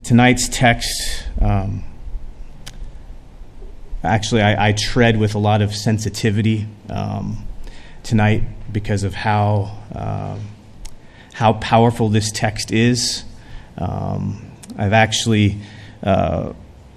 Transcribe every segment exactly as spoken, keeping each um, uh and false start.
Tonight's text, um, actually, I, I tread with a lot of sensitivity um, tonight because of how uh, how powerful this text is. Um, I've actually uh,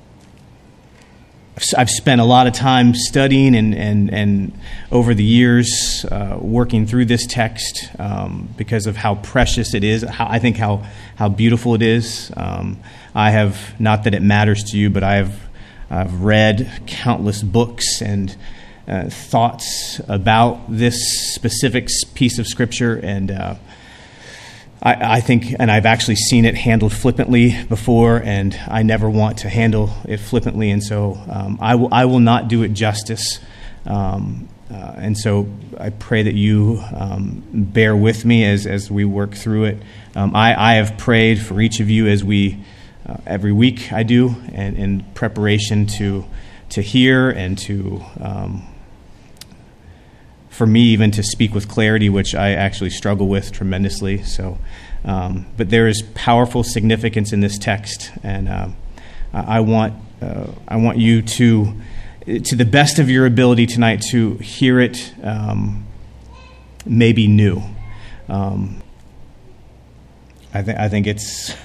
I've spent a lot of time studying and and, and over the years uh, working through this text um, because of how precious it is. How, I think how how beautiful it is. Um, I have, not that it matters to you, but I have I've read countless books and uh, thoughts about this specific piece of Scripture, and uh, I, I think, and I've actually seen it handled flippantly before, and I never want to handle it flippantly, and so um, I will I will not do it justice. Um, uh, and so I pray that you um, bear with me as as we work through it. Um, I, I have prayed for each of you as we. Uh, every week I do, and in preparation to to hear and to, um, for me even to speak with clarity, which I actually struggle with tremendously. So, um, but there is powerful significance in this text, and um, I, I want uh, I want you to, to the best of your ability tonight, to hear it um, maybe new. Um, I think I think it's.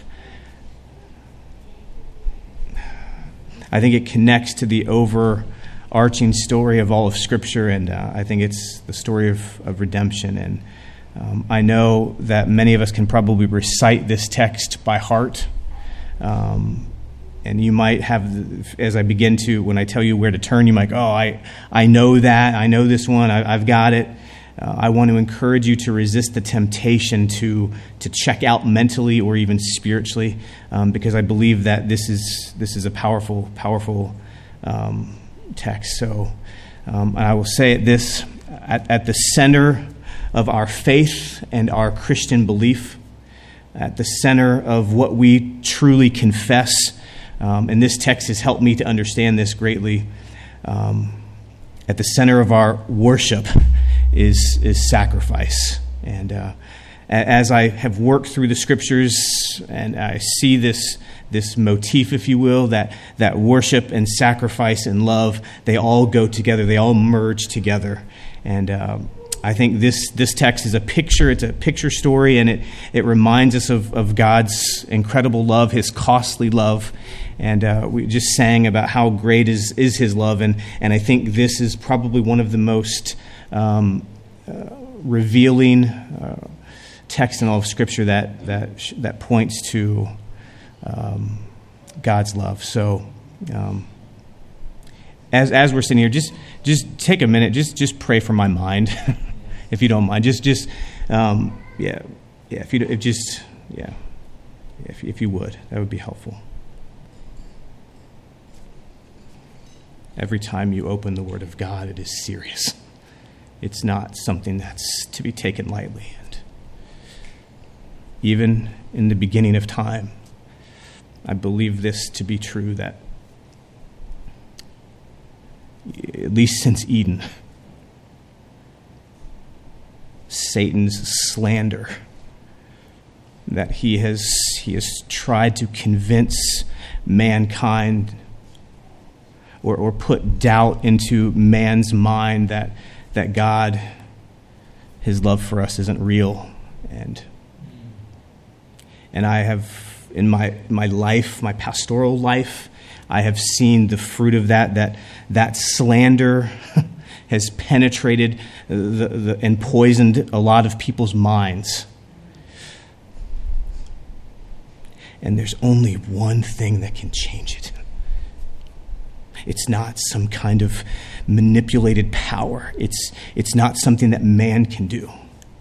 I think it connects to the overarching story of all of Scripture, and uh, I think it's the story of, of redemption. And um, I know that many of us can probably recite this text by heart. Um, and you might have, as I begin to, when I tell you where to turn, you might go, oh, I, I know that. I know this one. I, I've got it. Uh, I want to encourage you to resist the temptation to to check out mentally or even spiritually, um, because I believe that this is this is a powerful, powerful um, text. So um, I will say it this, at, at the center of our faith and our Christian belief, at the center of what we truly confess, um, and this text has helped me to understand this greatly, um, at the center of our worship is is sacrifice. And uh, as I have worked through the Scriptures and I see this this motif, if you will, that that worship and sacrifice and love, they all go together, they all merge together. And uh, I think this this text is a picture, it's a picture story, and it, it reminds us of, of God's incredible love, His costly love. And uh, we just sang about how great is, is His love, and, and I think this is probably one of the most Um, uh, revealing uh, text in all of Scripture that that that points to um, God's love. So, um, as as we're sitting here, just just take a minute, just just pray for my mind, if you don't mind. Just just um, yeah yeah if you if just yeah if if you would, that would be helpful. Every time you open the Word of God, it is serious. It's not something that's to be taken lightly. And even in the beginning of time, I believe this to be true, that at least since Eden, Satan's slander, that he has he has tried to convince mankind or, or put doubt into man's mind that that God, His love for us isn't real. And and I have, in my my life, my pastoral life, I have seen the fruit of that, that that slander has penetrated the, the, and poisoned a lot of people's minds. And there's only one thing that can change it. It's not some kind of manipulated power. It's it's not something that man can do.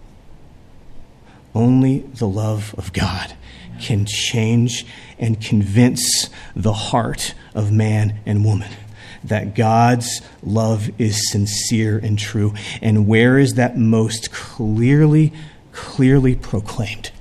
Only the love of God can change and convince the heart of man and woman that God's love is sincere and true. And where is that most clearly, clearly proclaimed?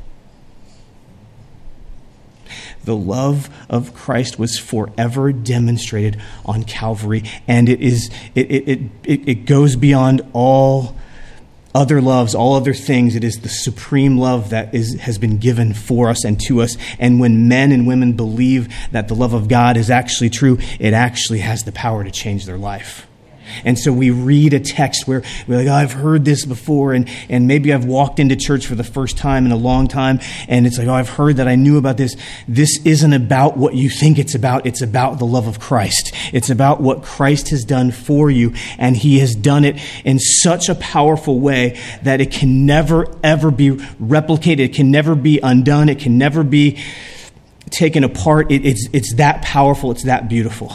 The love of Christ was forever demonstrated on Calvary, and it is it it it, it goes beyond all other loves, all other things. It is the supreme love that is has been given for us and to us. And when men and women believe that the love of God is actually true, it actually has the power to change their life. And so we read a text where we're like, oh, I've heard this before, and, and maybe I've walked into church for the first time in a long time, and it's like, oh, I've heard that, I knew about this. This isn't about what you think it's about. It's about the love of Christ. It's about what Christ has done for you, and he has done it in such a powerful way that it can never, ever be replicated. It can never be undone. It can never be taken apart. It, it's, it's that powerful. It's that beautiful.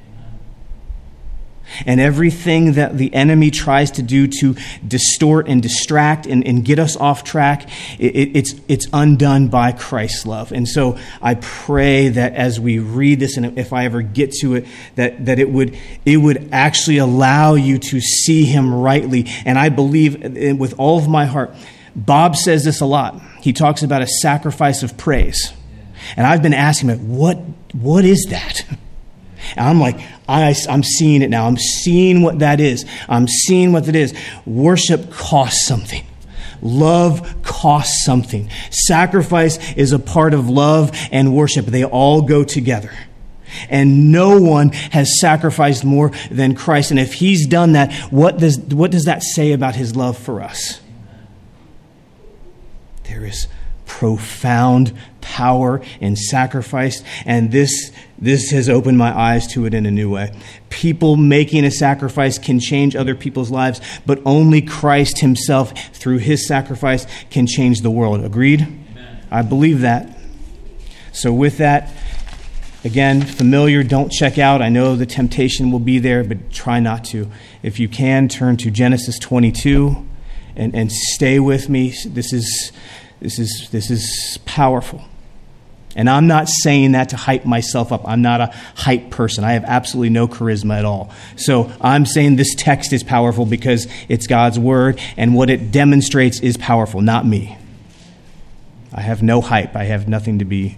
And everything that the enemy tries to do to distort and distract and, and get us off track, it, it, it's it's undone by Christ's love. And so I pray that as we read this, and if I ever get to it, that, that it would it would actually allow you to see him rightly. And I believe with all of my heart, Bob says this a lot. He talks about a sacrifice of praise. And I've been asking him, what what is that? And I'm like, I, I'm seeing it now. I'm seeing what that is. I'm seeing what that is. Worship costs something. Love costs something. Sacrifice is a part of love and worship. They all go together. And no one has sacrificed more than Christ. And if he's done that, what does, what does that say about his love for us? There is profound power in sacrifice, and this this has opened my eyes to it in a new way. People making a sacrifice can change other people's lives, but only Christ himself, through his sacrifice, can change the world. Agreed? Amen. I believe that. So with that, again, familiar, don't check out. I know the temptation will be there, but try not to. If you can, turn to Genesis twenty-two and, and stay with me. This is This is this is powerful. And I'm not saying that to hype myself up. I'm not a hype person. I have absolutely no charisma at all. So I'm saying this text is powerful because it's God's word, and what it demonstrates is powerful, not me. I have no hype. I have nothing to be.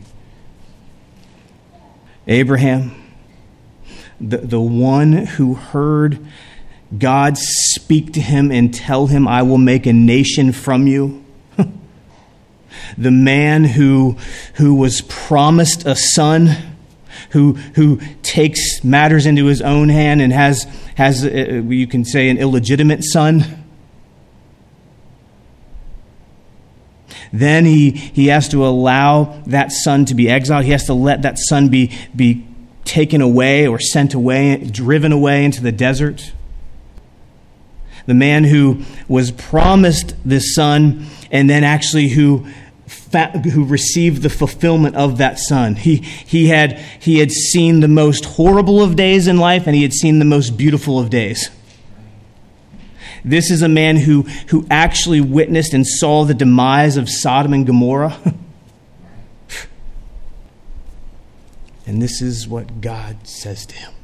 Abraham, the, the one who heard God speak to him and tell him, I will make a nation from you. The man who who was promised a son, who who takes matters into his own hand and has has uh, you can say an illegitimate son. Then he he has to allow that son to be exiled. He has to let that son be be taken away or sent away, driven away into the desert. The man who was promised this son, and then actually who who received the fulfillment of that son. He he had he had seen the most horrible of days in life, and he had seen the most beautiful of days. This is a man who who actually witnessed and saw the demise of Sodom and Gomorrah. And this is what God says to him.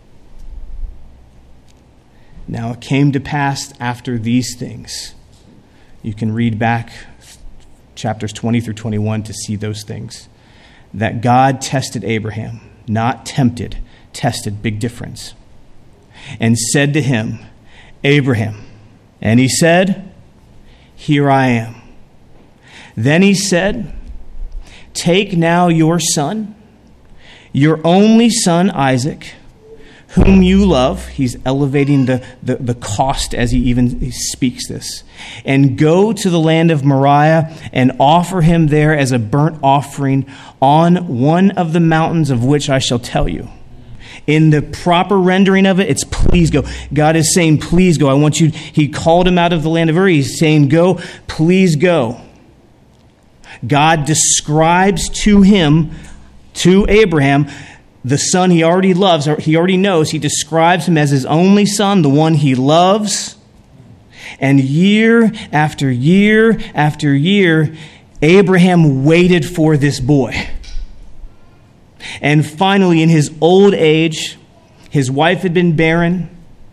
Now it came to pass after these things. You can read back chapters twenty through twenty-one to see those things. That God tested Abraham, not tempted, tested, big difference. And said to him, Abraham. And he said, here I am. Then he said, take now your son, your only son Isaac, whom you love. He's elevating the, the, the cost as he even he speaks this. And go to the land of Moriah and offer him there as a burnt offering on one of the mountains of which I shall tell you. In the proper rendering of it, it's please go. God is saying, please go. I want you. He called him out of the land of Ur. He's saying, go, please go. God describes to him, to Abraham, the son he already loves, or he already knows. He describes him as his only son, the one he loves. And year after year after year, Abraham waited for this boy. And finally, in his old age, his wife had been barren.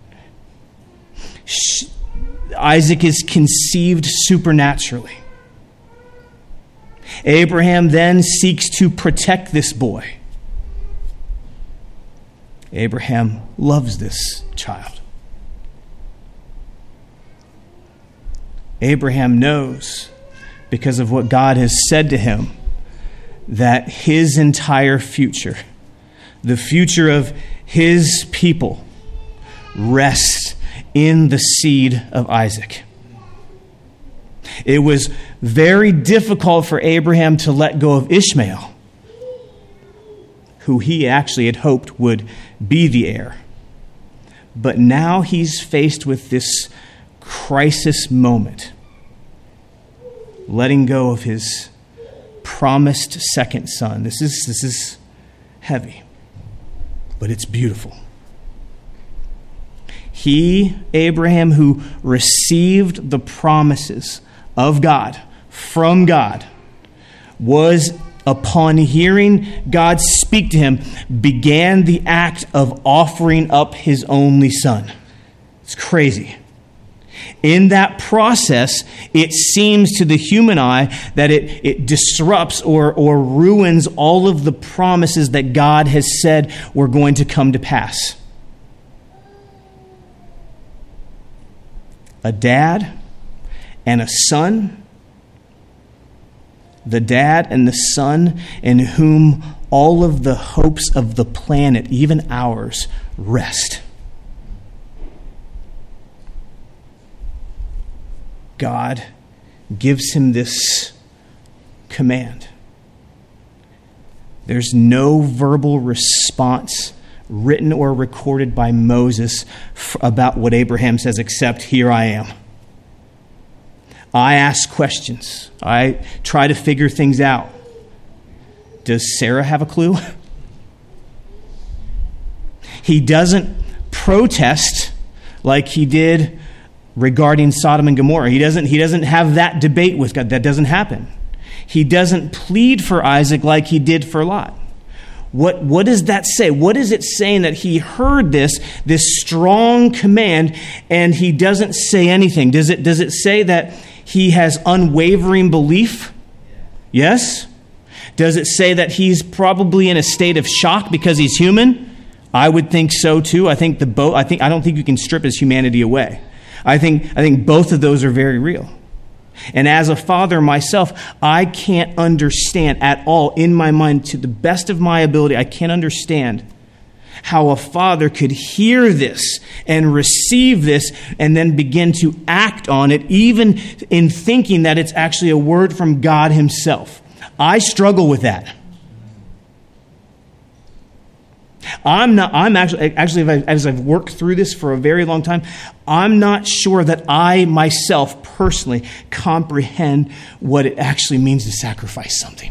Isaac is conceived supernaturally. Abraham then seeks to protect this boy. Abraham loves this child. Abraham knows, because of what God has said to him, that his entire future, the future of his people, rests in the seed of Isaac. It was very difficult for Abraham to let go of Ishmael, who he actually had hoped would be the heir. But now he's faced with this crisis moment, letting go of his promised second son. This is, this is heavy, but it's beautiful. He, Abraham, who received the promises of God, from God, was, upon hearing God speak to him, began the act of offering up his only son. It's crazy. In that process, it seems to the human eye that it, it disrupts or, or ruins all of the promises that God has said were going to come to pass. A dad and a son, the dad and the son in whom all of the hopes of the planet, even ours, rest. God gives him this command. There's no verbal response written or recorded by Moses about what Abraham says, except, here I am. I ask questions. I try to figure things out. Does Sarah have a clue? He doesn't protest like he did regarding Sodom and Gomorrah. He doesn't, he doesn't have that debate with God. That doesn't happen. He doesn't plead for Isaac like he did for Lot. What, what does that say? What is it saying that he heard this, this strong command, and he doesn't say anything? Does it, does it say that he has unwavering belief? Yes. Does it say that he's probably in a state of shock because he's human? I would think so too. I think the both. I think I don't think you can strip his humanity away. I think I think both of those are very real. And as a father myself, I can't understand at all in my mind, to the best of my ability, I can't understand how a father could hear this and receive this and then begin to act on it, even in thinking that it's actually a word from God himself. I struggle with that. I'm not, I'm actually, actually, as I've worked through this for a very long time, I'm not sure that I myself personally comprehend what it actually means to sacrifice something.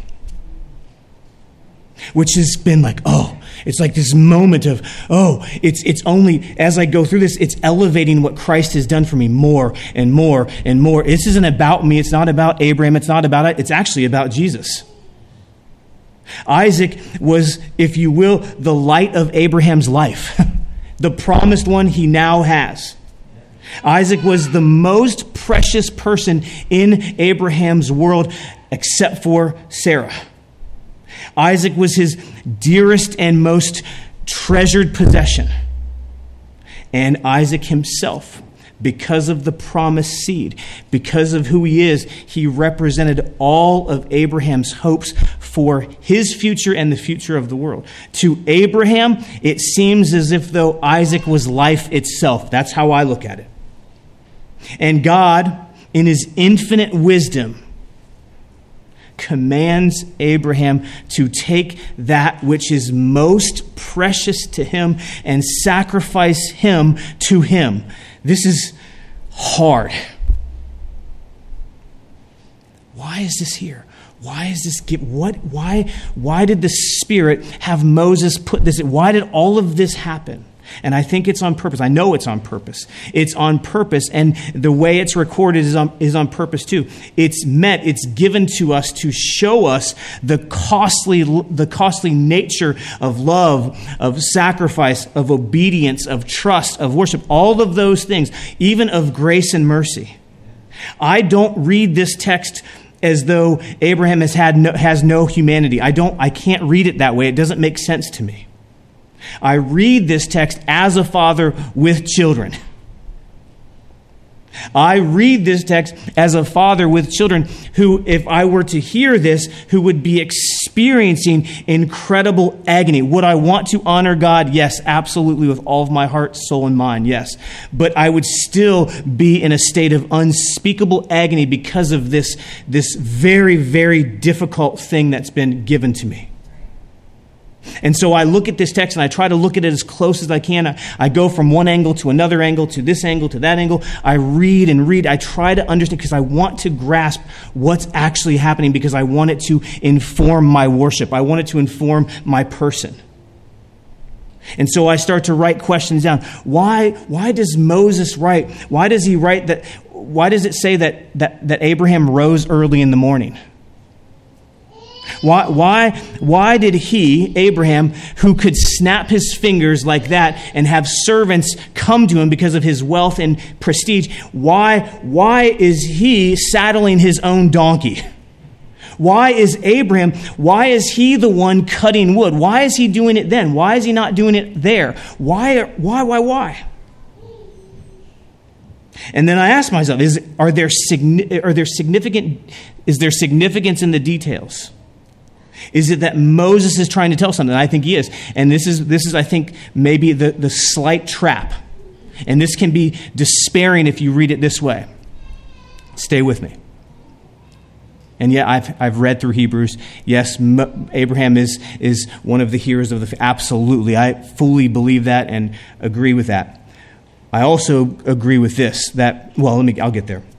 Which has been like, oh, it's like this moment of, oh, it's it's only, as I go through this, it's elevating what Christ has done for me more and more and more. This isn't about me. It's not about Abraham. It's not about it. It's actually about Jesus. Isaac was, if you will, the light of Abraham's life. The promised one he now has. Isaac was the most precious person in Abraham's world except for Sarah. Isaac was his dearest and most treasured possession. And Isaac himself, because of the promised seed, because of who he is, he represented all of Abraham's hopes for his future and the future of the world. To Abraham, it seems as if though Isaac was life itself. That's how I look at it. And God, in his infinite wisdom, commands Abraham to take that which is most precious to him and sacrifice him to him. This is hard. Why is this here? Why is this give? What? Why? Why did the Spirit have Moses put this? Why did all of this happen? And I think it's on purpose. I know it's on purpose. It's on purpose, and the way it's recorded is on, is on purpose too. It's meant, it's given to us to show us the costly, the costly nature of love, of sacrifice, of obedience, of trust, of worship, all of those things, even of grace and mercy. I don't read this text as though Abraham has had no, has no humanity. I don't. I can't read it that way. It doesn't make sense to me. I read this text as a father with children. I read this text as a father with children who, if I were to hear this, who would be experiencing incredible agony. Would I want to honor God? Yes, absolutely, with all of my heart, soul, and mind, yes. But I would still be in a state of unspeakable agony because of this, this very, very difficult thing that's been given to me. And so I look at this text and I try to look at it as close as I can. I, I go from one angle to another angle, to this angle, to that angle. I read and read. I try to understand because I want to grasp what's actually happening, because I want it to inform my worship. I want it to inform my person. And so I start to write questions down. Why, why does Moses write? Why does he write that? Why does it say that, that, that Abraham rose early in the morning? Why, why, why did he, Abraham, who could snap his fingers like that and have servants come to him because of his wealth and prestige, why, why is he saddling his own donkey? Why is Abraham, why is he the one cutting wood? Why is he doing it then? Why is he not doing it there? Why, why, why, why? And then I ask myself, is, are there, are there significant, is there significance in the details? Is it that Moses is trying to tell something? I think he is. And this is, this is I think, maybe the, the slight trap. And this can be despairing if you read it this way. Stay with me. And yet I've, I've read through Hebrews. Yes, Mo- Abraham is, is one of the heroes of the faith. Absolutely. I fully believe that and agree with that. I also agree with this, that, well, let me, I'll get there.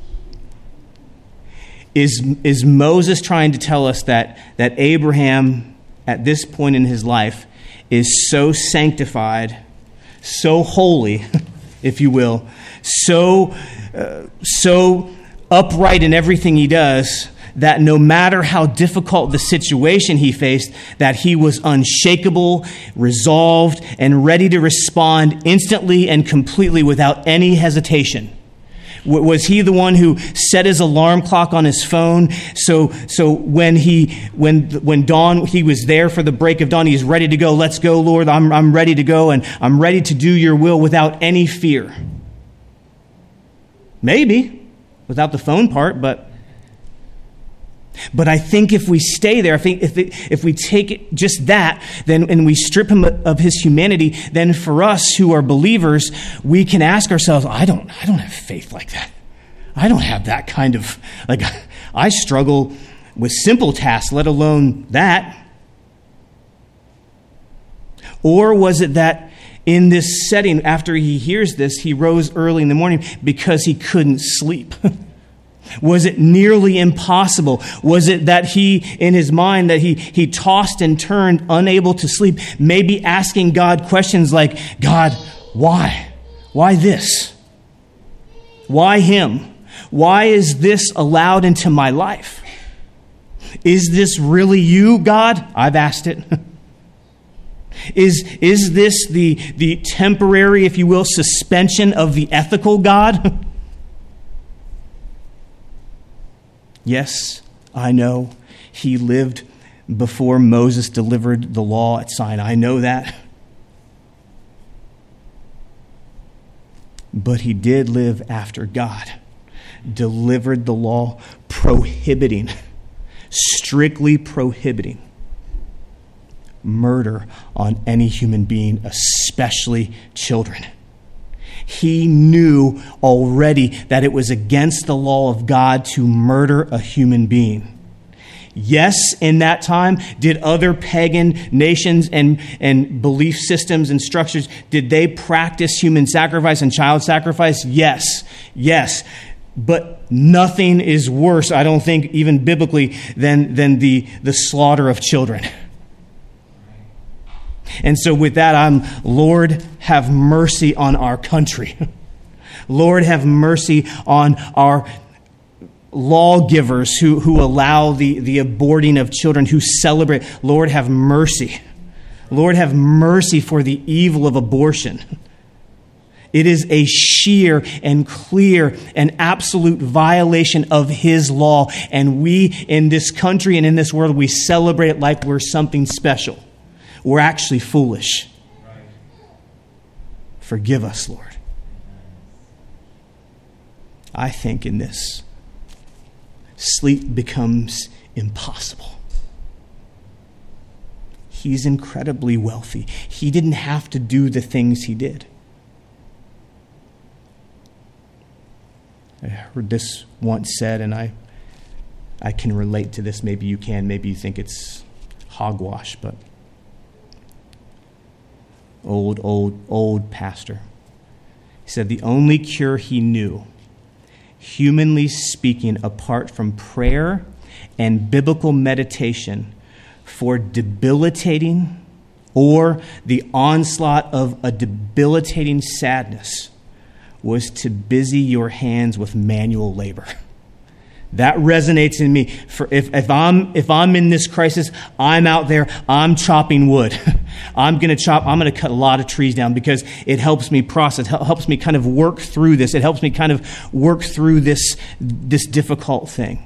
Is, is Moses trying to tell us that, that Abraham, at this point in his life, is so sanctified, so holy, if you will, so, uh, so upright in everything he does, that no matter how difficult the situation he faced, that he was unshakable, resolved, and ready to respond instantly and completely without any hesitation? Was he the one who set his alarm clock on his phone? So, so when he, when when dawn, he was there for the break of dawn. He's ready to go. Let's go, Lord. I'm I'm ready to go, and I'm ready to do your will without any fear. Maybe without the phone part, but but I think if we stay there, I think if it, if we take it just that, then and we strip him of his humanity, then for us who are believers, we can ask ourselves, I don't I don't have faith like that. I don't have that kind of, like, I struggle with simple tasks, let alone that. Or was it that in this setting, after he hears this, he rose early in the morning because he couldn't sleep? Was it nearly impossible? Was it that he, in his mind, that he, he tossed and turned, unable to sleep, maybe asking God questions like, God, why? Why this? Why him? Why is this allowed into my life? Is this really you, God? I've asked it. Is, is this the, the temporary, if you will, suspension of the ethical God? Yes, I know he lived before Moses delivered the law at Sinai. I know that. But he did live after God delivered the law, prohibiting, strictly prohibiting murder on any human being, especially children. He knew already that it was against the law of God to murder a human being. Yes, in that time, did other pagan nations and, and belief systems and structures, did they practice human sacrifice and child sacrifice? Yes, yes. But nothing is worse, I don't think, even biblically, than, than the, the slaughter of children. And so with that, I'm, Lord, have mercy on our country. Lord, have mercy on our lawgivers who, who allow the, the aborting of children, who celebrate. Lord, have mercy. Lord, have mercy for the evil of abortion. It is a sheer and clear and absolute violation of his law. And we in this country and in this world, we celebrate it like we're something special. We're actually foolish. Forgive us, Lord. I think, in this. Sleep becomes impossible. He's incredibly wealthy. He didn't have to do the things he did. I heard this once said, and I I can relate to this. Maybe you can. Maybe you think it's hogwash, but old, old, old pastor. He said the only cure he knew, humanly speaking, apart from prayer and biblical meditation for debilitating or the onslaught of a debilitating sadness, was to busy your hands with manual labor. That resonates in me. For if, if I'm if I'm in this crisis, I'm out there, I'm chopping wood. I'm going to chop, I'm going to cut a lot of trees down because it helps me process, helps me kind of work through this. It helps me kind of work through this, this difficult thing.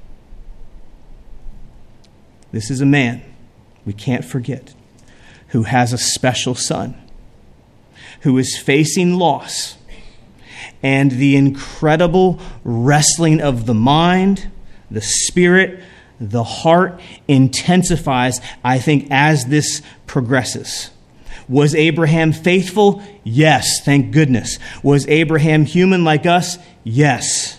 This is a man, we can't forget, who has a special son, who is facing loss, and the incredible wrestling of the mind, the spirit, the heart intensifies, I think, as this progresses. Was Abraham faithful? Yes, thank goodness. Was Abraham human like us? Yes.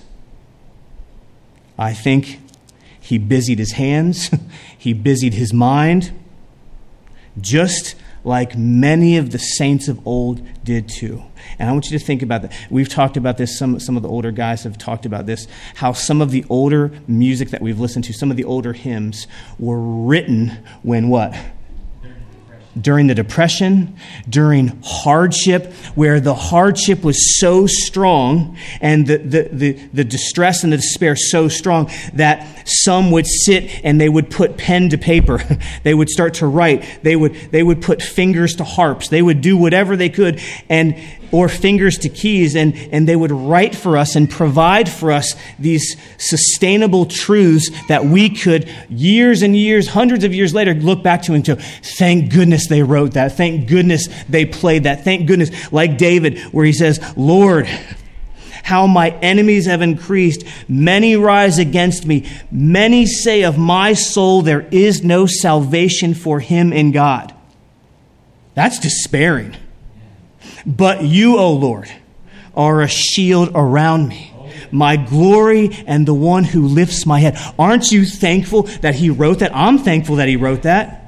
I think he busied his hands. He busied his mind, just like many of the saints of old did too. And I want you to think about that. We've talked about this. Some, some of the older guys have talked about this, how some of the older music that we've listened to, some of the older hymns were written when what? During the Depression, during hardship, where the hardship was so strong and the, the, the, the distress and the despair so strong that some would sit and they would put pen to paper. They would start to write. They would they would put fingers to harps. They would do whatever they could, and or fingers to keys, and, and they would write for us and provide for us these sustainable truths that we could, years and years, hundreds of years later, look back to and go, thank goodness they wrote that. Thank goodness they played that. Thank goodness, like David, where he says, Lord, how my enemies have increased. Many rise against me. Many say of my soul, there is no salvation for him in God. That's despairing. But you, O Lord, are a shield around me, my glory and the one who lifts my head. Aren't you thankful that he wrote that? I'm thankful that he wrote that.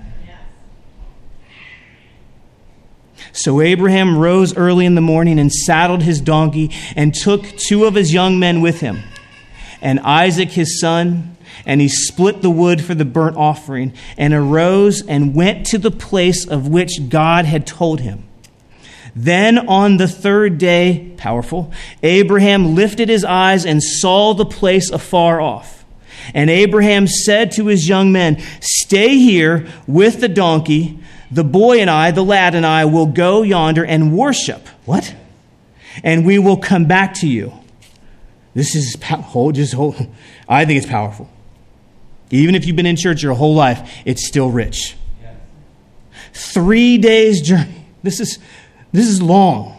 So Abraham rose early in the morning and saddled his donkey and took two of his young men with him, and Isaac his son, and he split the wood for the burnt offering, and arose and went to the place of which God had told him. Then on the third day, powerful, Abraham lifted his eyes and saw the place afar off. And Abraham said to his young men, stay here with the donkey. The boy and I, the lad and I, will go yonder and worship. What? And we will come back to you. This is, hold, just hold. I think it's powerful. Even if you've been in church your whole life, it's still rich. Yes. Three days journey. This is, this is long.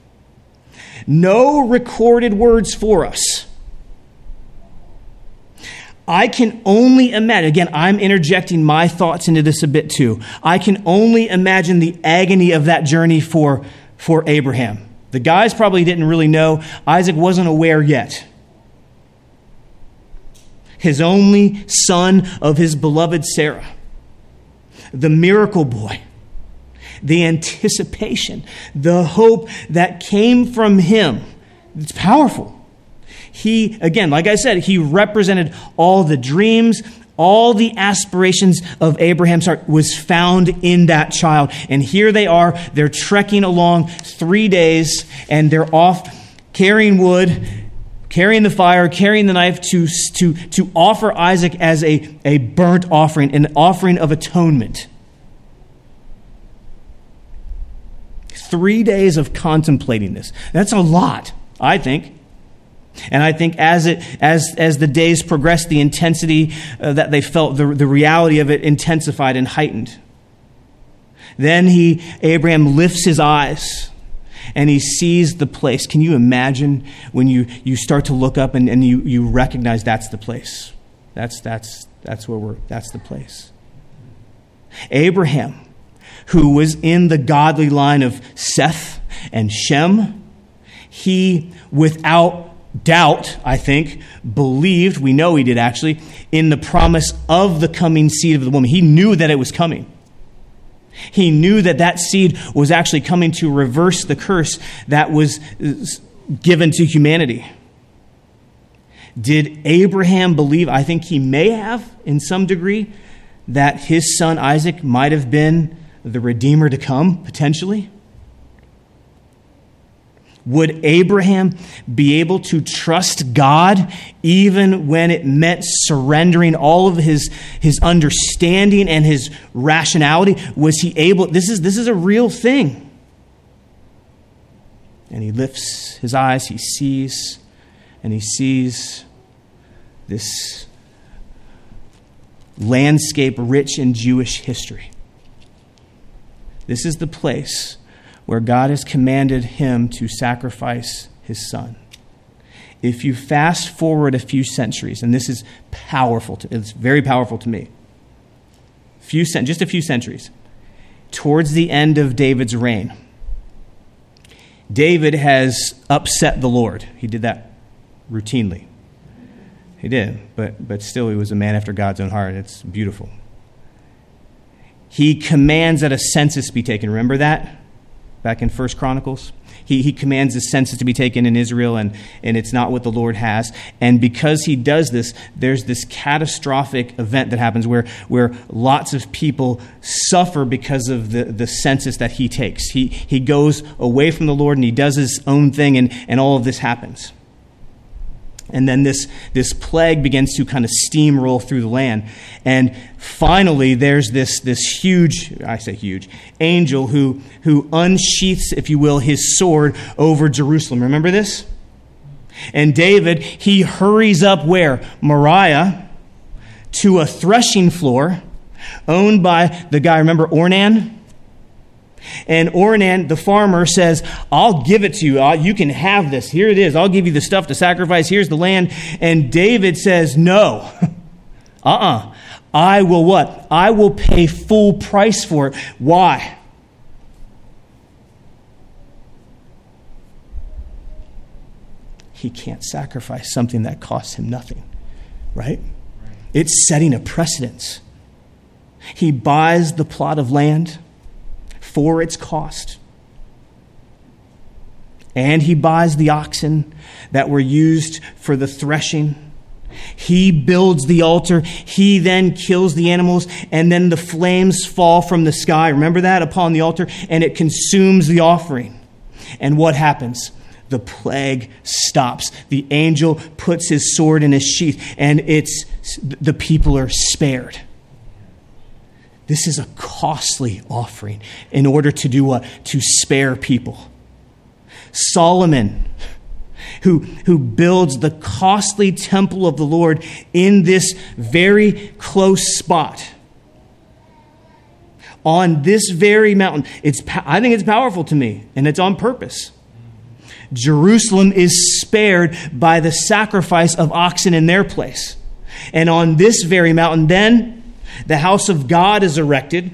No recorded words for us. I can only imagine, again, I'm interjecting my thoughts into this a bit too. I can only imagine the agony of that journey for, for Abraham. The guys probably didn't really know. Isaac wasn't aware yet. His only son of his beloved Sarah. The miracle boy. The anticipation. The hope that came from him. It's powerful. He, again, like I said, he represented all the dreams, all the aspirations of Abraham's heart was found in that child. And here they are, they're trekking along three days, and they're off carrying wood, carrying the fire, carrying the knife to, to, to offer Isaac as a, a burnt offering, an offering of atonement. Three days of contemplating this. That's a lot, I think. And I think as it as as the days progressed, the intensity uh, that they felt, the, the reality of it intensified and heightened. Then he, Abraham, lifts his eyes and he sees the place. Can you imagine when you, you start to look up and, and you, you recognize that's the place? That's that's that's where we're that's the place. Abraham, who was in the godly line of Seth and Shem, he without doubt, I think, believed, we know he did actually, in the promise of the coming seed of the woman. He knew that it was coming. He knew that that seed was actually coming to reverse the curse that was given to humanity. Did Abraham believe, I think he may have in some degree, that his son Isaac might have been the Redeemer to come, potentially? Would Abraham be able to trust God even when it meant surrendering all of his, his understanding and his rationality? Was he able? This is, this is a real thing. And he lifts his eyes, he sees, and he sees this landscape rich in Jewish history. This is the place where God has commanded him to sacrifice his son. If you fast forward a few centuries, and this is powerful, to, it's very powerful to me, few just a few centuries, towards the end of David's reign, David has upset the Lord. He did that routinely. He did, but, but still he was a man after God's own heart. It's beautiful. He commands that a census be taken. Remember that? Back in First Chronicles, he, he commands a census to be taken in Israel, and, and it's not what the Lord has. And because he does this, there's this catastrophic event that happens where, where lots of people suffer because of the, the census that he takes. He, he goes away from the Lord and he does his own thing, and, and all of this happens. And then this, this plague begins to kind of steamroll through the land. And finally, there's this, this huge, I say huge, angel who, who unsheaths, if you will, his sword over Jerusalem. Remember this? And David, he hurries up where? Moriah, to a threshing floor owned by the guy, remember Ornan? And Ornan, the farmer, says, I'll give it to you. You can have this. Here it is. I'll give you the stuff to sacrifice. Here's the land. And David says, no. Uh-uh. I will what? I will pay full price for it. Why? He can't sacrifice something that costs him nothing. Right? It's setting a precedence. He buys the plot of land for its cost. And he buys the oxen that were used for the threshing. He builds the altar. He then kills the animals, and then the flames fall from the sky. Remember that? Upon the altar, and it consumes the offering. And what happens? The plague stops. The angel puts his sword in his sheath, and it's the people are spared. This is a costly offering in order to do what? To spare people. Solomon, who, who builds the costly temple of the Lord in this very close spot. On this very mountain. It's, I think it's powerful to me, and it's on purpose. Jerusalem is spared by the sacrifice of oxen in their place. And on this very mountain, then, the house of God is erected,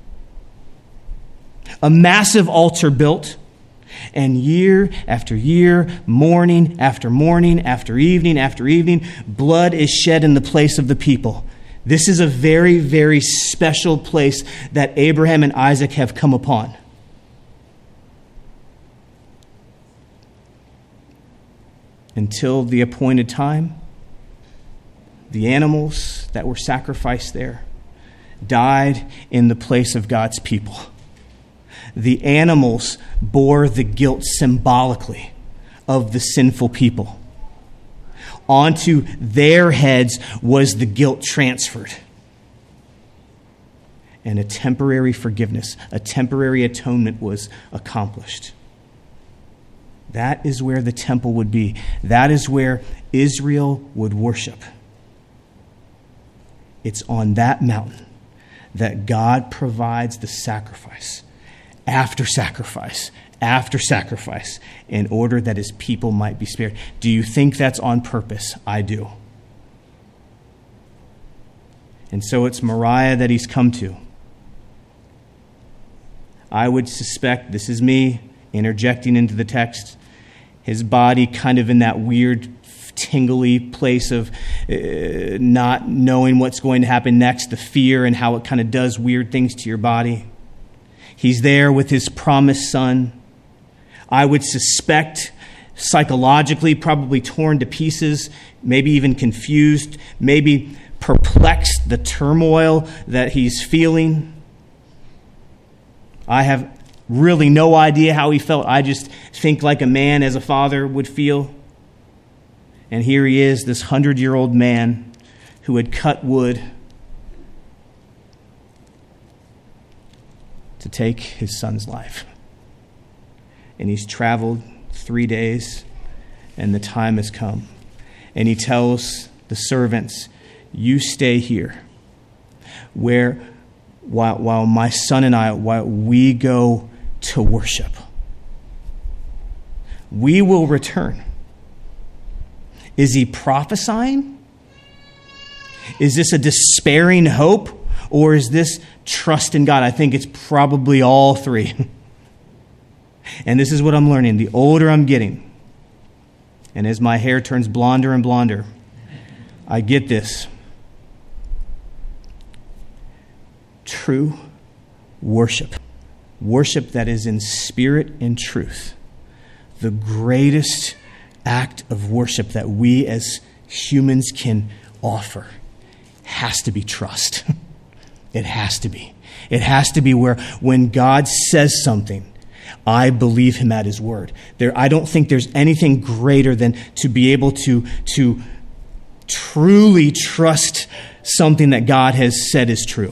a massive altar built, and year after year, morning after morning, after evening after evening, blood is shed in the place of the people. This is a very, very special place that Abraham and Isaac have come upon. Until the appointed time, the animals that were sacrificed there died in the place of God's people. The animals bore the guilt symbolically of the sinful people. Onto their heads was the guilt transferred. And a temporary forgiveness, a temporary atonement was accomplished. That is where the temple would be. That is where Israel would worship. It's on that mountain that God provides the sacrifice after sacrifice, after sacrifice, in order that his people might be spared. Do you think that's on purpose? I do. And so it's Moriah that he's come to. I would suspect, this is me interjecting into the text, his body kind of in that weird, tingly place of uh, not knowing what's going to happen next, the fear and how it kind of does weird things to your body. He's there with his promised son. I would suspect psychologically probably torn to pieces, maybe even confused, maybe perplexed, the turmoil that he's feeling. I have really no idea how he felt. I just think like a man as a father would feel. And here he is, this hundred-year-old man who had cut wood to take his son's life. And he's traveled three days, and the time has come. And he tells the servants, you stay here, where while, while my son and I, while we go to worship, we will return. Is he prophesying? Is this a despairing hope? Or is this trust in God? I think it's probably all three. And this is what I'm learning. The older I'm getting, and as my hair turns blonder and blonder, I get this. True worship. Worship that is in spirit and truth. The greatest act of worship that we as humans can offer has to be trust. It has to be. It has to be where when God says something, I believe him at his word. There, I don't think there's anything greater than to be able to, to truly trust something that God has said is true.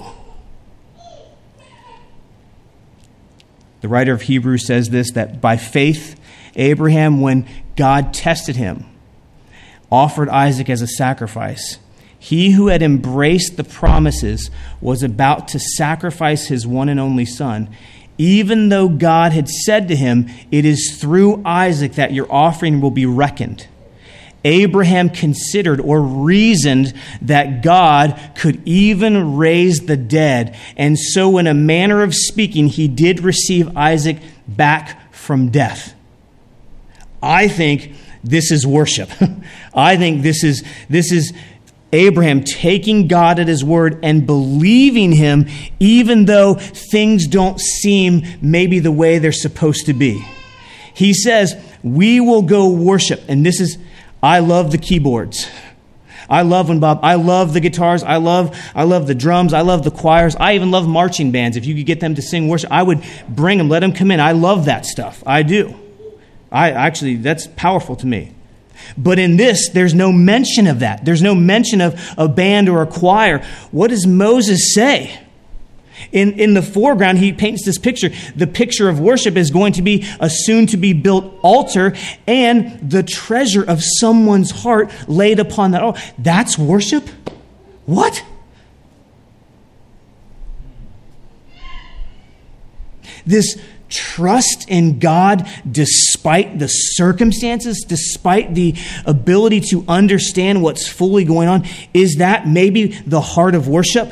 The writer of Hebrews says this, that by faith, Abraham, when God tested him, offered Isaac as a sacrifice. He who had embraced the promises was about to sacrifice his one and only son, even though God had said to him, it is through Isaac that your offering will be reckoned. Abraham considered or reasoned that God could even raise the dead, and so in a manner of speaking, he did receive Isaac back from death. I think this is worship. I think this is this is Abraham taking God at his word and believing him even though things don't seem maybe the way they're supposed to be. He says, we will go worship. And this is, I love the keyboards. I love when Bob, I love the guitars. I love, I love the drums. I love the choirs. I even love marching bands. If you could get them to sing worship, I would bring them, let them come in. I love that stuff. I do. I actually, that's powerful to me. But in this, there's no mention of that. There's no mention of a band or a choir. What does Moses say? In, in the foreground, he paints this picture. The picture of worship is going to be a soon-to-be-built altar and the treasure of someone's heart laid upon that altar. That's worship? What? This trust in God despite the circumstances, despite the ability to understand what's fully going on, is that maybe the heart of worship?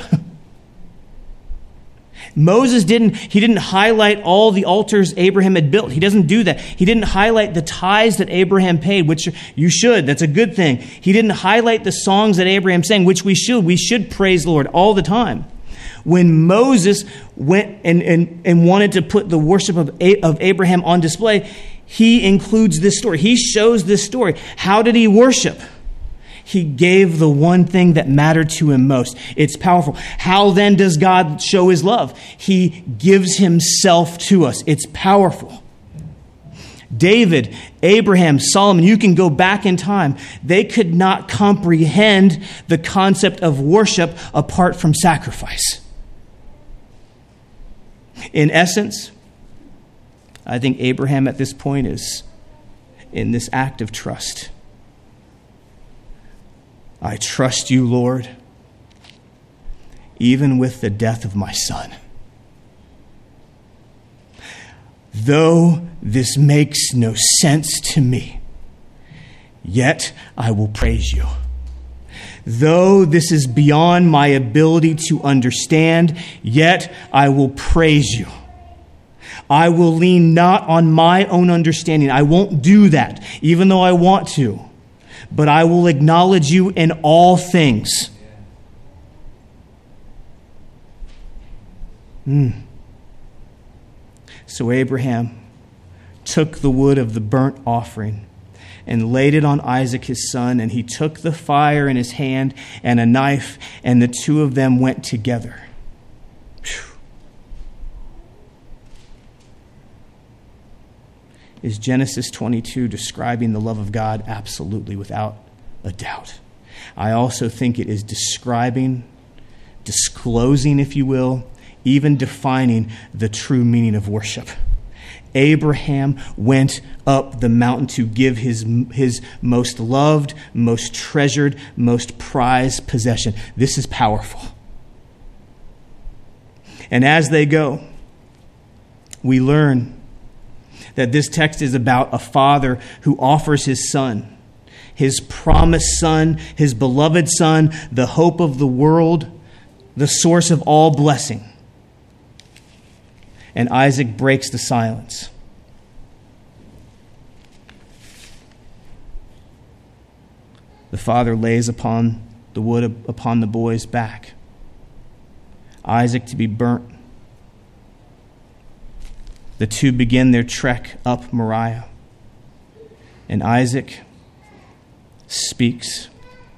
Moses didn't, he didn't highlight all the altars Abraham had built. He doesn't do that. He didn't highlight the tithes that Abraham paid, which you should. That's a good thing. He didn't highlight the songs that Abraham sang, which we should. We should praise the Lord all the time. When Moses went and, and, and wanted to put the worship of, of Abraham on display, he includes this story. He shows this story. How did he worship? He gave the one thing that mattered to him most. It's powerful. How then does God show his love? He gives himself to us. It's powerful. David, Abraham, Solomon, you can go back in time. They could not comprehend the concept of worship apart from sacrifice. In essence, I think Abraham at this point is in this act of trust. I trust you, Lord, even with the death of my son. Though this makes no sense to me, yet I will praise you. Though this is beyond my ability to understand, yet I will praise you. I will lean not on my own understanding. I won't do that, even though I want to. But I will acknowledge you in all things. Mm. So Abraham took the wood of the burnt offering and laid it on Isaac his son, and he took the fire in his hand and a knife, and the two of them went together. Whew. Is Genesis twenty-two describing the love of God? Absolutely, without a doubt. I also think it is describing, disclosing, if you will, even defining the true meaning of worship. Abraham went up the mountain to give his, his most loved, most treasured, most prized possession. This is powerful. And as they go, we learn that this text is about a father who offers his son, his promised son, his beloved son, the hope of the world, the source of all blessing. And Isaac breaks the silence. The father lays upon the wood upon the boy's back. Isaac to be burnt. The two begin their trek up Moriah. And Isaac speaks.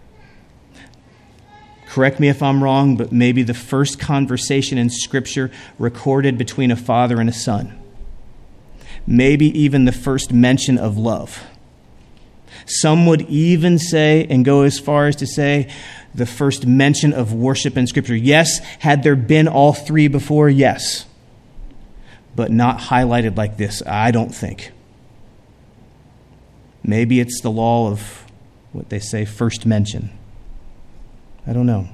Correct me if I'm wrong, but maybe the first conversation in Scripture recorded between a father and a son. Maybe even the first mention of love. Some would even say, and go as far as to say, the first mention of worship in Scripture. Yes, had there been all three before? Yes. But not highlighted like this, I don't think. Maybe it's the law of what they say, first mention. I don't know.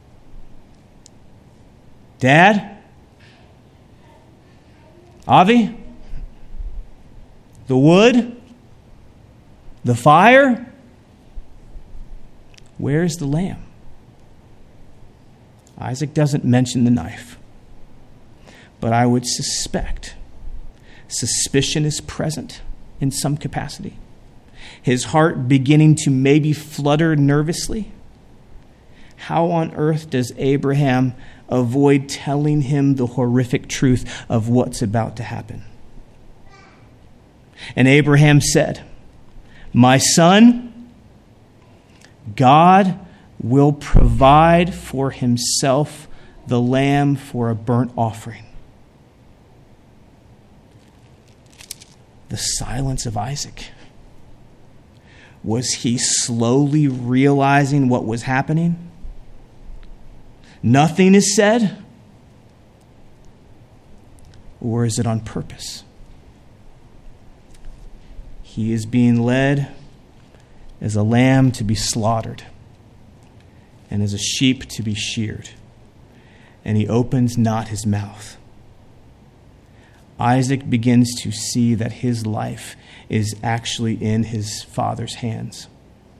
Dad? Avi? The wood? The fire? Where's the lamb? Isaac doesn't mention the knife. But I would suspect suspicion is present in some capacity. His heart beginning to maybe flutter nervously. How on earth does Abraham avoid telling him the horrific truth of what's about to happen? And Abraham said, "My son, God will provide for himself the lamb for a burnt offering." The silence of Isaac. Was he slowly realizing what was happening? Nothing is said? Or is it on purpose? He is being led as a lamb to be slaughtered and as a sheep to be sheared. And he opens not his mouth. Isaac begins to see that his life is actually in his father's hands.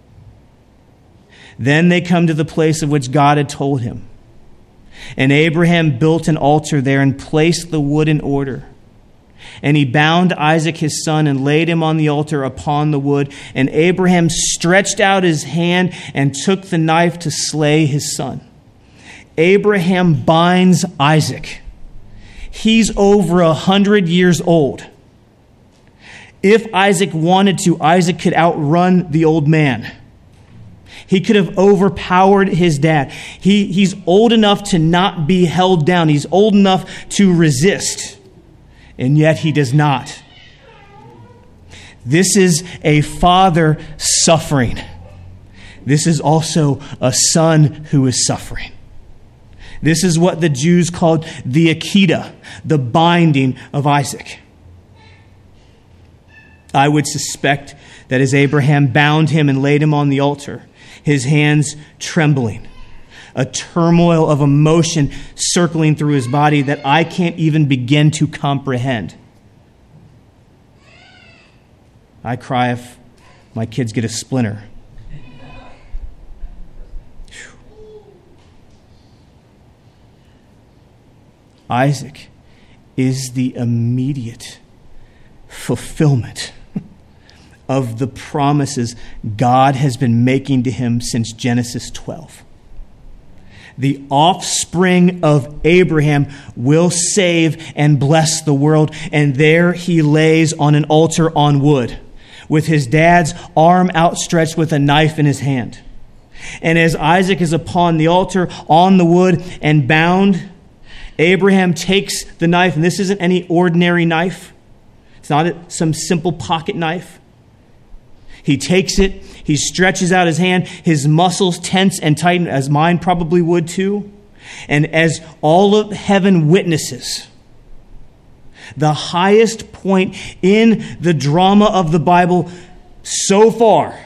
Then they come to the place of which God had told him. And Abraham built an altar there and placed the wood in order. And he bound Isaac his son and laid him on the altar upon the wood. And Abraham stretched out his hand and took the knife to slay his son. Abraham binds Isaac. He's over a hundred years old. If Isaac wanted to, Isaac could outrun the old man. He could have overpowered his dad. He, he's old enough to not be held down. He's old enough to resist. And yet he does not. This is a father suffering. This is also a son who is suffering. This is what the Jews called the Akedah, the binding of Isaac. I would suspect that as Abraham bound him and laid him on the altar, his hands trembling, a turmoil of emotion circling through his body that I can't even begin to comprehend. I cry if my kids get a splinter. Isaac is the immediate fulfillment of the promises God has been making to him since Genesis twelve. The offspring of Abraham will save and bless the world, and there he lays on an altar on wood, with his dad's arm outstretched with a knife in his hand. And as Isaac is upon the altar on the wood and bound, Abraham takes the knife, and this isn't any ordinary knife. It's not some simple pocket knife. He takes it, he stretches out his hand, his muscles tense and tighten, as mine probably would too. And as all of heaven witnesses, the highest point in the drama of the Bible so far,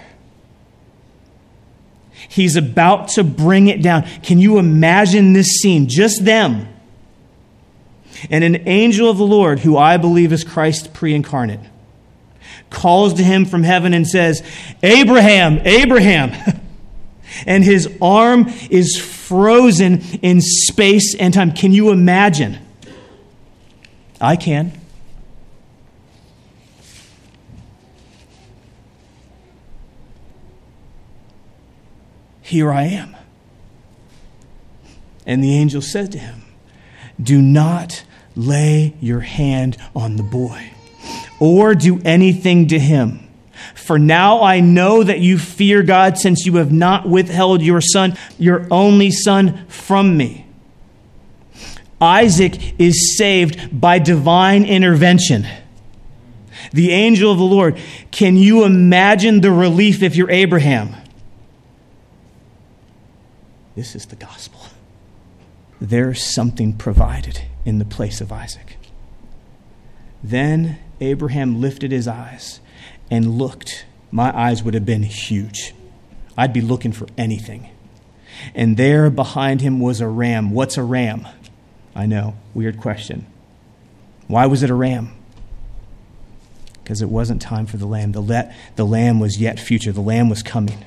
he's about to bring it down. Can you imagine this scene? Just them. And an angel of the Lord, who I believe is Christ pre-incarnate, calls to him from heaven and says, Abraham, Abraham. And his arm is frozen in space and time. Can you imagine? I can. Here I am. And the angel said to him, do not lay your hand on the boy, or do anything to him. For now I know that you fear God, since you have not withheld your son, your only son, from me. Isaac is saved by divine intervention. The angel of the Lord. Can you imagine the relief if you're Abraham? This is the gospel. There's something provided in the place of Isaac. Then Abraham lifted his eyes and looked. My eyes would have been huge. I'd be looking for anything. And there behind him was a ram. What's a ram? I know, weird question. Why was it a ram? Because it wasn't time for the lamb. The, le- the lamb was yet future. The lamb was coming.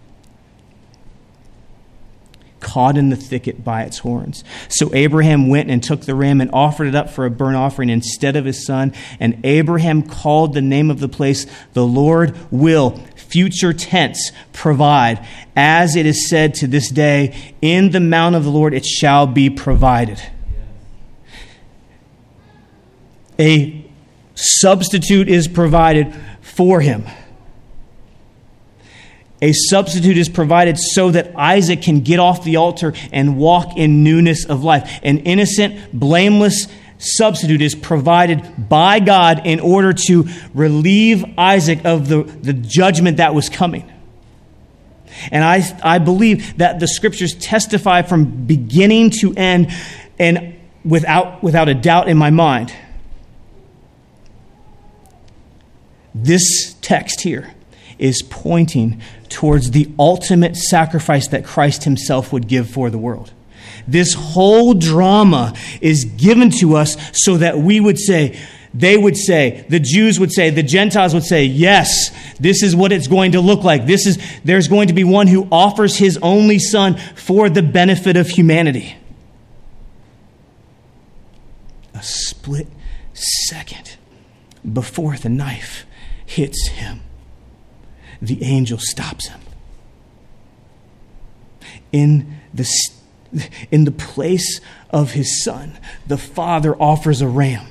Caught in the thicket by its horns. So Abraham went and took the ram and offered it up for a burnt offering instead of his son. And Abraham called the name of the place, the Lord will, future tense, provide. As it is said to this day, in the mount of the Lord it shall be provided. A substitute is provided for him. A substitute is provided so that Isaac can get off the altar and walk in newness of life. An innocent, blameless substitute is provided by God in order to relieve Isaac of the, the judgment that was coming. And I, I believe that the scriptures testify from beginning to end, and without, without a doubt in my mind, this text here is pointing towards the ultimate sacrifice that Christ himself would give for the world. This whole drama is given to us so that we would say, they would say, the Jews would say, the Gentiles would say, yes, this is what it's going to look like. This is, there's going to be one who offers his only son for the benefit of humanity. A split second before the knife hits him, the angel stops him. In the, in the place of his son, the Father offers a ram.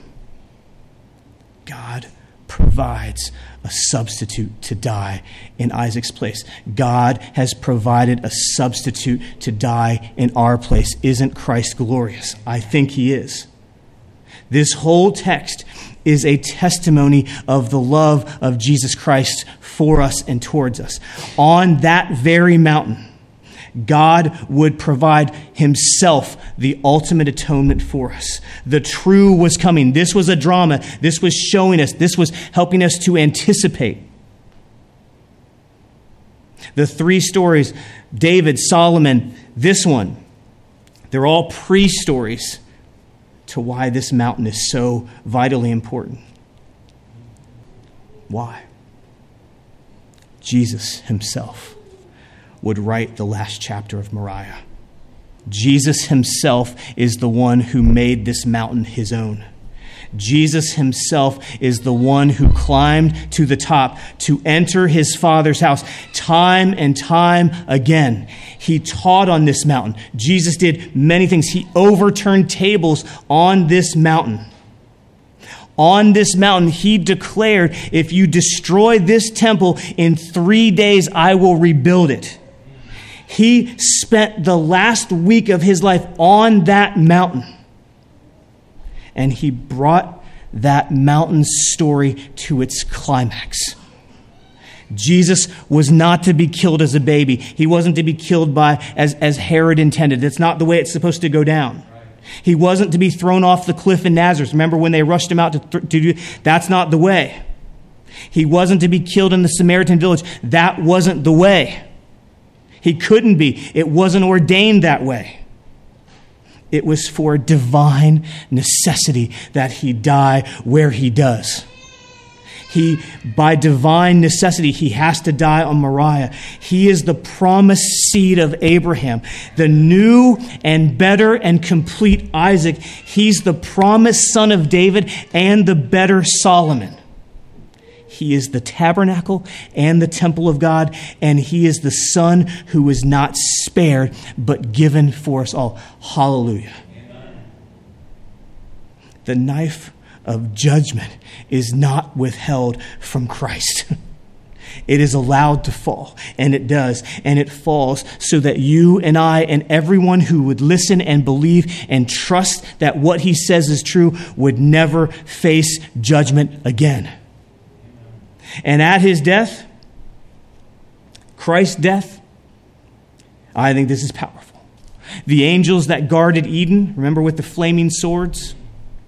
God provides a substitute to die in Isaac's place. God has provided a substitute to die in our place. Isn't Christ glorious? I think he is. This whole text is a testimony of the love of Jesus Christ for us and towards us. On that very mountain, God would provide himself the ultimate atonement for us. The true was coming. This was a drama. This was showing us. This was helping us to anticipate. The three stories, David, Solomon, this one, they're all pre-stories to why this mountain is so vitally important. Why? Jesus himself would write the last chapter of Moriah. Jesus himself is the one who made this mountain his own. Jesus himself is the one who climbed to the top to enter his Father's house time and time again. He taught on this mountain. Jesus did many things. He overturned tables on this mountain. On this mountain, he declared, if you destroy this temple in three days, I will rebuild it. He spent the last week of his life on that mountain. And he brought that mountain story to its climax. Jesus was not to be killed as a baby. He wasn't to be killed by as, as Herod intended. That's not the way it's supposed to go down. He wasn't to be thrown off the cliff in Nazareth. Remember when they rushed him out to, th- to do, that's not the way. He wasn't to be killed in the Samaritan village. That wasn't the way. He couldn't be. It wasn't ordained that way. It was for divine necessity that he die where he does. He, by divine necessity, he has to die on Moriah. He is the promised seed of Abraham, the new and better and complete Isaac. He's the promised son of David and the better Solomon. He is the tabernacle and the temple of God, and he is the Son who was not spared, but given for us all. Hallelujah. Amen. The knife of judgment is not withheld from Christ. It is allowed to fall, and it does, and it falls so that you and I and everyone who would listen and believe and trust that what he says is true would never face judgment again. And at his death, Christ's death, I think this is powerful. The angels that guarded Eden, remember with the flaming swords?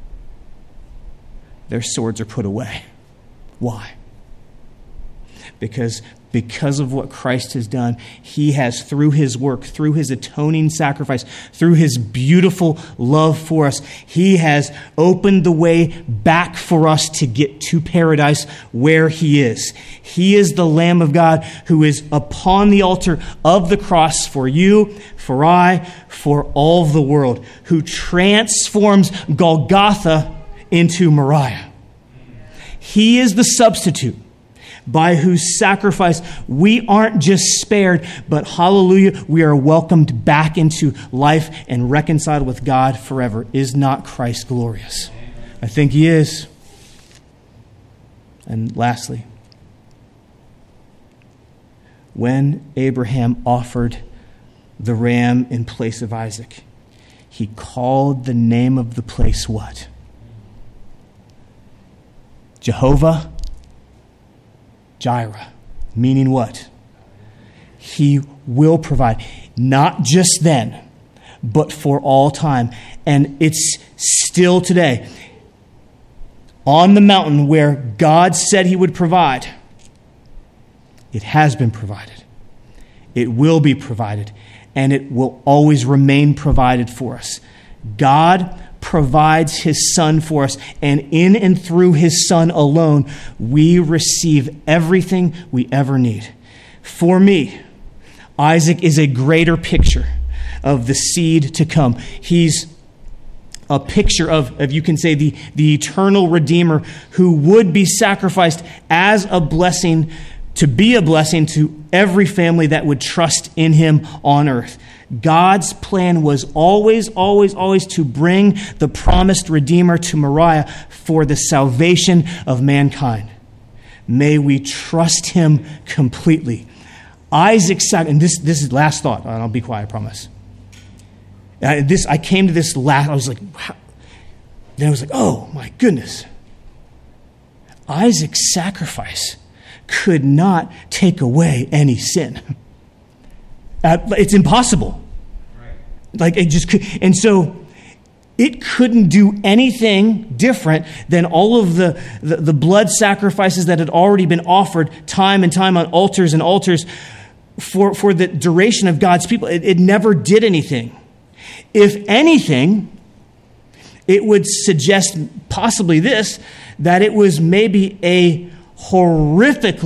Their swords are put away. Why? Because because of what Christ has done, he has, through his work, through his atoning sacrifice, through his beautiful love for us, he has opened the way back for us to get to paradise where he is. He is the Lamb of God who is upon the altar of the cross for you, for I, for all the world, who transforms Golgotha into Moriah. He is the substitute by whose sacrifice we aren't just spared, but hallelujah, we are welcomed back into life and reconciled with God forever. Is not Christ glorious? I think he is. And lastly, when Abraham offered the ram in place of Isaac, he called the name of the place what? Jehovah Jireh, meaning what? He will provide, not just then, but for all time. And it's still today. On the mountain where God said he would provide, it has been provided. It will be provided, and it will always remain provided for us. God provides his Son for us, and in and through his Son alone, we receive everything we ever need. For me, Isaac is a greater picture of the seed to come. He's a picture of, of you can say, the, the eternal Redeemer who would be sacrificed as a blessing, to be a blessing to every family that would trust in him on earth. God's plan was always, always, always to bring the promised Redeemer to Moriah for the salvation of mankind. May we trust him completely. Isaac, and this, this is last thought, and I'll be quiet, I promise. Uh, this, I came to this last, I was like, wow. Then I was like, oh my goodness. Isaac's sacrifice could not take away any sin. Uh, it's impossible. Right. Like it just could. And so it couldn't do anything different than all of the, the, the blood sacrifices that had already been offered time and time on altars and altars for, for the duration of God's people. It, it never did anything. If anything, it would suggest possibly this, that it was maybe a horrifically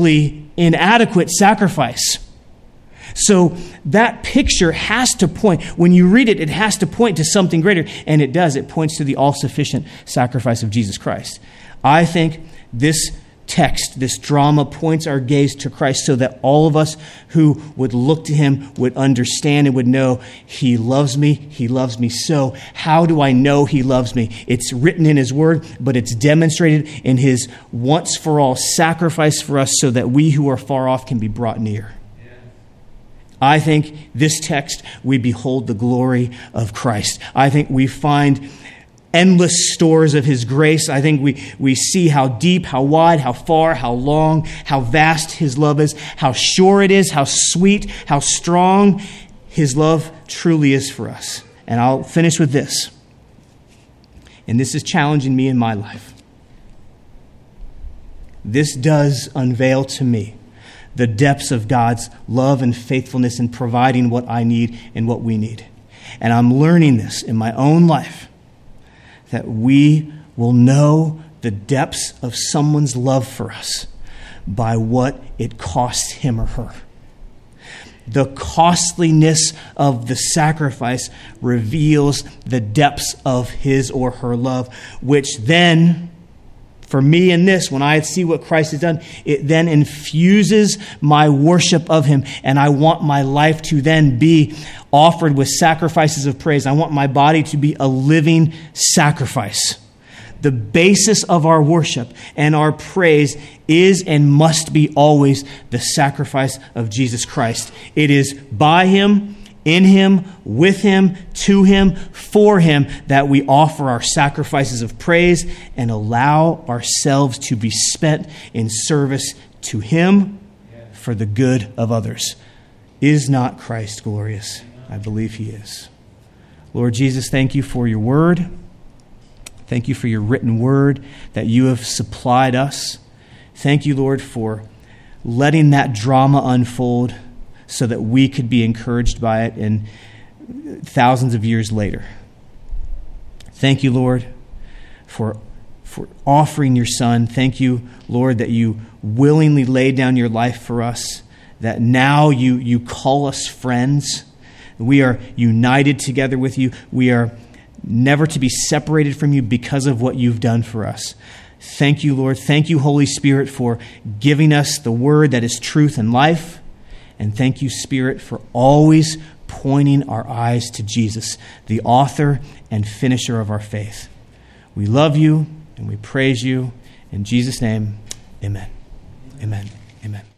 inadequate sacrifice. So that picture has to point, when you read it, it has to point to something greater. And it does. It points to the all-sufficient sacrifice of Jesus Christ. I think this text, this drama, points our gaze to Christ so that all of us who would look to him would understand and would know he loves me. He loves me so. How do I know he loves me? It's written in his word, but it's demonstrated in his once-for-all sacrifice for us so that we who are far off can be brought near. I think this text, we behold the glory of Christ. I think we find endless stores of his grace. I think we, we see how deep, how wide, how far, how long, how vast his love is, how sure it is, how sweet, how strong his love truly is for us. And I'll finish with this. And this is challenging me in my life. This does unveil to me the depths of God's love and faithfulness in providing what I need and what we need. And I'm learning this in my own life, that we will know the depths of someone's love for us by what it costs him or her. The costliness of the sacrifice reveals the depths of his or her love, which then, for me in this, when I see what Christ has done, it then infuses my worship of him. And I want my life to then be offered with sacrifices of praise. I want my body to be a living sacrifice. The basis of our worship and our praise is and must be always the sacrifice of Jesus Christ. It is by him, in him, with him, to him, for him, that we offer our sacrifices of praise and allow ourselves to be spent in service to him for the good of others. Is not Christ glorious? I believe he is. Lord Jesus, thank you for your word. Thank you for your written word that you have supplied us. Thank you, Lord, for letting that drama unfold so that we could be encouraged by it in thousands of years later. Thank you, Lord, for, for offering your Son. Thank you, Lord, that you willingly laid down your life for us, that now you, you call us friends. We are united together with you. We are never to be separated from you because of what you've done for us. Thank you, Lord. Thank you, Holy Spirit, for giving us the word that is truth and life. And thank you, Spirit, for always pointing our eyes to Jesus, the author and finisher of our faith. We love you and we praise you. In Jesus' name, amen. Amen. Amen.